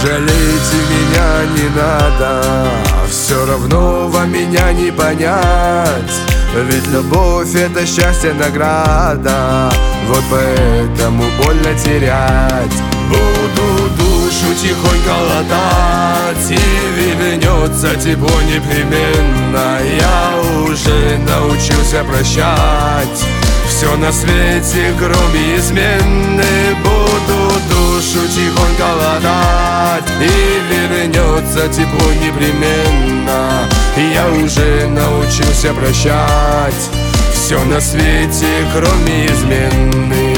жалейте меня не надо, все равно вам меня не понять. Ведь любовь — это счастье, награда, вот поэтому больно терять. Буду душу тихонько латать, и вернется тепло непременно. Я уже научился прощать все на свете, кроме измены. Буду душу тихонько латать, и вернется тепло непременно. Я уже научился прощать все на свете, кроме измены.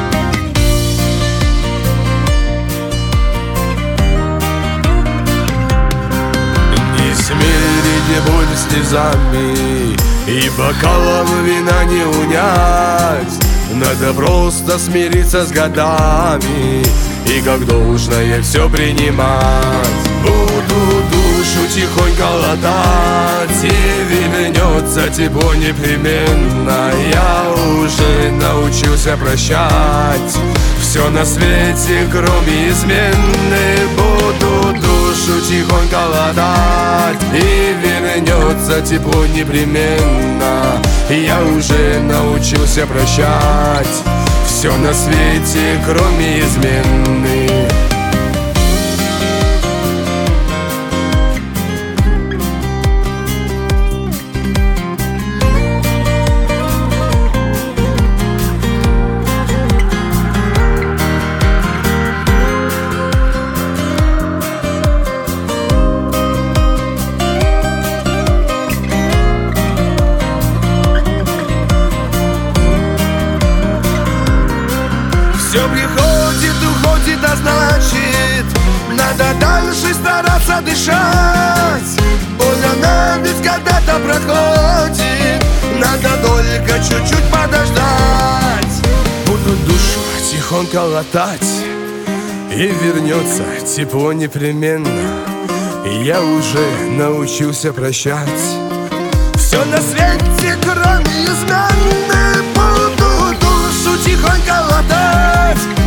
Не смирите боль слезами, и бокалом вина не унять. Надо просто смириться с годами и как должное все принимать. Буду душу тихонько латать, и вернется тепло непременно. Я уже научился прощать все на свете, кроме измены. Буду душу тихонько латать, и вернется тепло непременно. Я уже научился прощать все на свете, кроме измены. Все приходит, уходит, а значит, надо дальше стараться дышать. Боль она ведь когда-то проходит, надо только чуть-чуть подождать. Буду душу тихонько латать, и вернется тепло непременно. Я уже научился прощать все на свете, кроме измены. Буду душу тихонько латать,